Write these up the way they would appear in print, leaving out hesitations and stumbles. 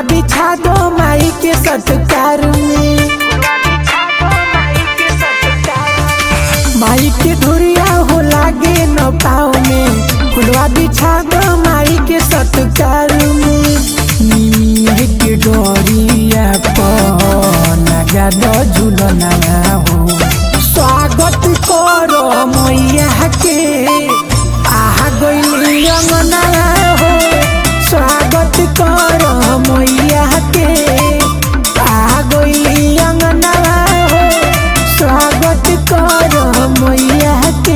बिछा दो माई के सत्कार में, माई के धुरिया हो लागे न पाँव में, फुलवा बिछा दो माई के सत्कार में। निमिया के डोरिया पर लगा दो झूलना हो, स्वागत करो मैया के आहा गइली अंगना हो, स्वागत करो मैया के आहा गइली अंगना हो, स्वागत करो मैया के।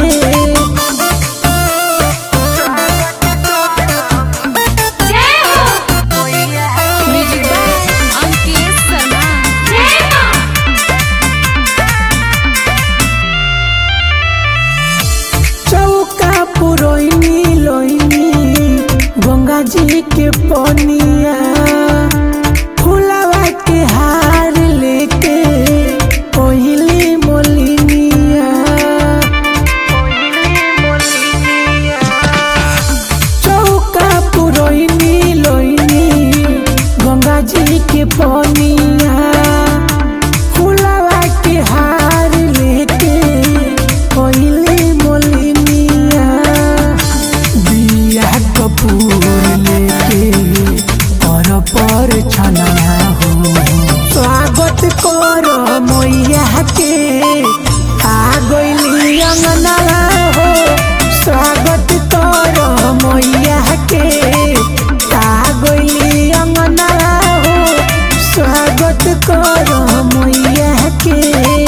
चौका पुरोइनी लोइनी गंगा जी के पनिया, फुलवा के हार लेके पहिली मोलिनिया, चौका पुरोइनी लोइनी गंगा जी के पनिया, फुलवा के हार लेके पहिली मोलिनिया, बिया कपूर लेके पर छना हो, स्वागत करो मैया के आ गइली अंगना हो, स्वागत करो मैया के आ गइली अंगना हो, स्वागत करो मैया के।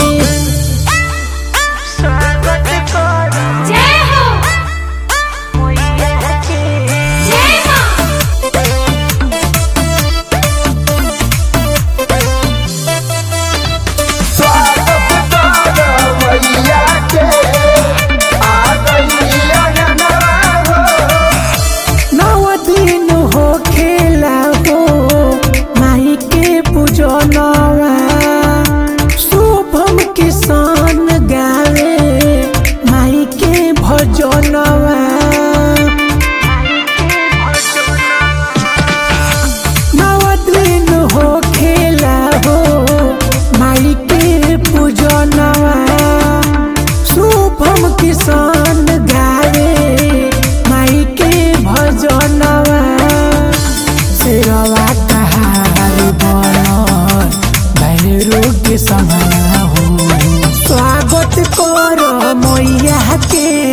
स्वागत करो जय हो मैया के। जय मां। स्वागत करो मैया के आ गइली अंगना हो, 9 दिन हो खेला हो माई के पूजनवा, शुभम किसान गावे माई के भजनवा, 9 दिन हो खेला हो माई के पूजनवा, शुभम किसान गावे माई के भजनवा, शेरवा कहार बनल भैरो के समान हो, स्वागत करो मैया के